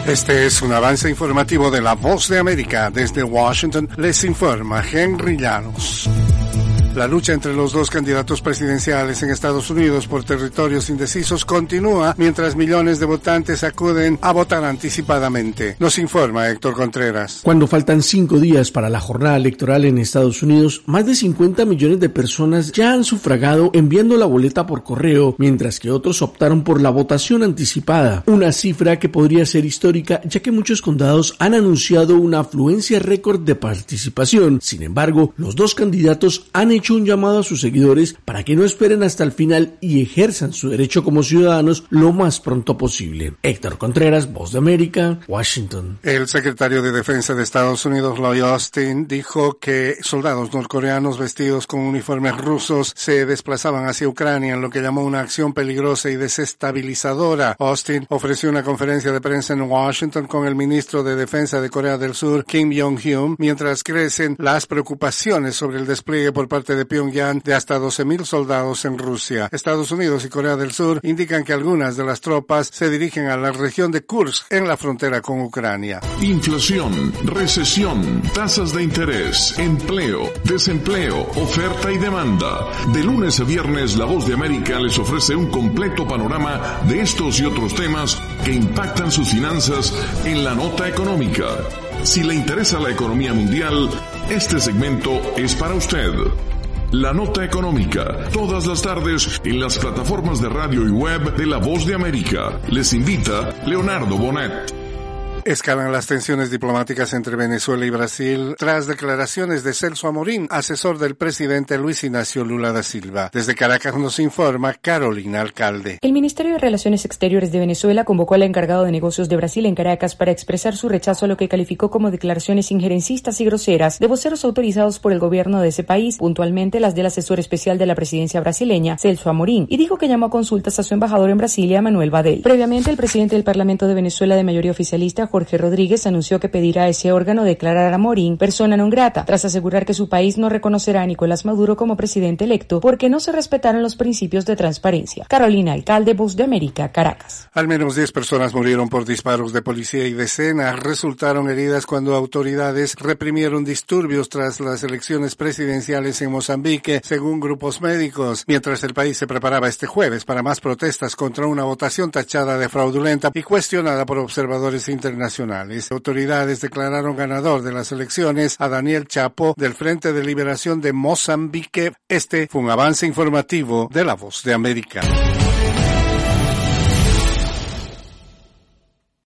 Este es un avance informativo de La Voz de América. Desde Washington les informa Henry Llanos. La lucha entre los dos candidatos presidenciales en Estados Unidos por territorios indecisos continúa mientras millones de votantes acuden a votar anticipadamente. Nos informa Héctor Contreras. Cuando faltan 5 días para la jornada electoral en Estados Unidos, más de 50 millones de personas ya han sufragado enviando la boleta por correo, mientras que otros optaron por la votación anticipada. Una cifra que podría ser histórica, ya que muchos condados han anunciado una afluencia récord de participación. Sin embargo, los dos candidatos han hecho un llamado a sus seguidores para que no esperen hasta el final y ejerzan su derecho como ciudadanos lo más pronto posible. Héctor Contreras, Voz de América, Washington. El secretario de Defensa de Estados Unidos, Lloyd Austin, dijo que soldados norcoreanos vestidos con uniformes rusos se desplazaban hacia Ucrania en lo que llamó una acción peligrosa y desestabilizadora. Austin ofreció una conferencia de prensa en Washington con el ministro de Defensa de Corea del Sur, Kim Jong-un, mientras crecen las preocupaciones sobre el despliegue por parte de Pyongyang de hasta 12,000 soldados en Rusia. Estados Unidos y Corea del Sur indican que algunas de las tropas se dirigen a la región de Kursk en la frontera con Ucrania. Inflación, recesión, tasas de interés, empleo, desempleo, oferta y demanda. De lunes a viernes, La Voz de América les ofrece un completo panorama de estos y otros temas que impactan sus finanzas en la nota económica. Si le interesa la economía mundial, este segmento es para usted. La Nota Económica, todas las tardes en las plataformas de radio y web de La Voz de América. Les invita Leonardo Bonet. Escalan las tensiones diplomáticas entre Venezuela y Brasil tras declaraciones de Celso Amorín, asesor del presidente Luis Ignacio Lula da Silva. Desde Caracas nos informa Carolina Alcalde. El Ministerio de Relaciones Exteriores de Venezuela convocó al encargado de negocios de Brasil en Caracas para expresar su rechazo a lo que calificó como declaraciones injerencistas y groseras de voceros autorizados por el gobierno de ese país, puntualmente las del asesor especial de la presidencia brasileña, Celso Amorín, y dijo que llamó a consultas a su embajador en Brasilia, Manuel Badel. Previamente, el presidente del Parlamento de Venezuela de mayoría oficialista, Jorge Rodríguez, anunció que pedirá a ese órgano declarar a Amorín persona non grata, tras asegurar que su país no reconocerá a Nicolás Maduro como presidente electo porque no se respetaron los principios de transparencia. Carolina Alcalde, Voz de América, Caracas. Al menos 10 personas murieron por disparos de policía y decenas resultaron heridas cuando autoridades reprimieron disturbios tras las elecciones presidenciales en Mozambique, según grupos médicos, mientras el país se preparaba este jueves para más protestas contra una votación tachada de fraudulenta y cuestionada por observadores internacionales. Autoridades declararon ganador de las elecciones a Daniel Chapo del Frente de Liberación de Mozambique. Este fue un avance informativo de La Voz de América.